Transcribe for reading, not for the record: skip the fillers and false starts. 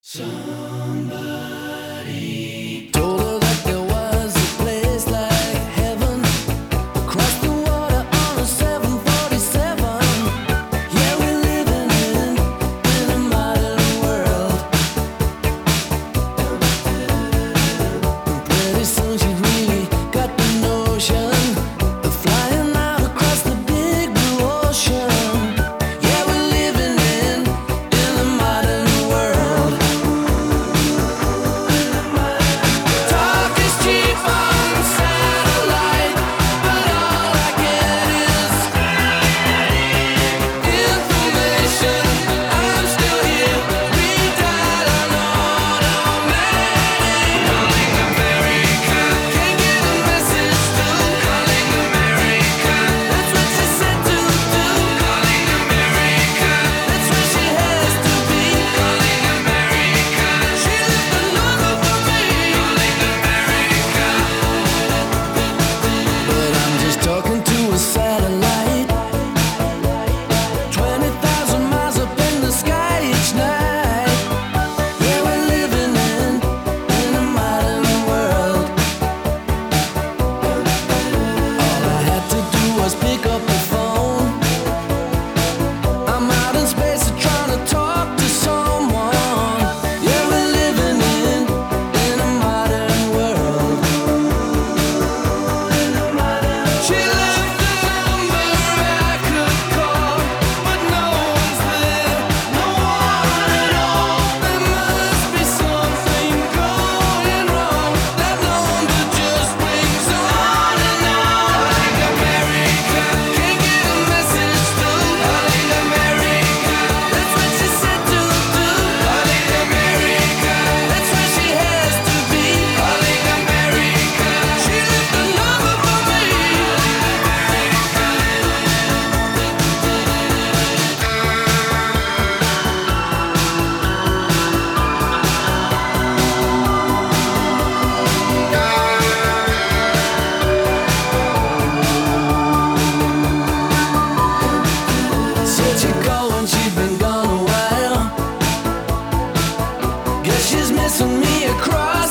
Somebody told her that there was a place like heaven across the water on a 747. Yeah, we're living in a modern world. And pretty soon she really got the notion of flying out across the big blue ocean. Yeah, we're living in a modern world. Talk is cheap on satellite, but all I get is information. I'm still here. We died on automatic. Calling America, can't get a message through. Calling America, that's what she said to do. Calling America, that's where she has to be. Calling America, she left the number for me. Calling America, but I'm just talking to a satellite. 20,000 miles up in the sky each night. Yeah, we're living in a modern world. All I had to do was pick up the phone. I'm out in space trying to talk to someone. Yeah, we're living in a modern world. She left the number I could call, but no one's there, no one at all. There must be something going wrong. That number just rings on and on. Calling America, can't get a message through. Calling America, that's what she said to do. Calling America, that's where she has to be. Calling America, she left the number for me. Said she'd call when she'd been gone a while. Guess she's missing me across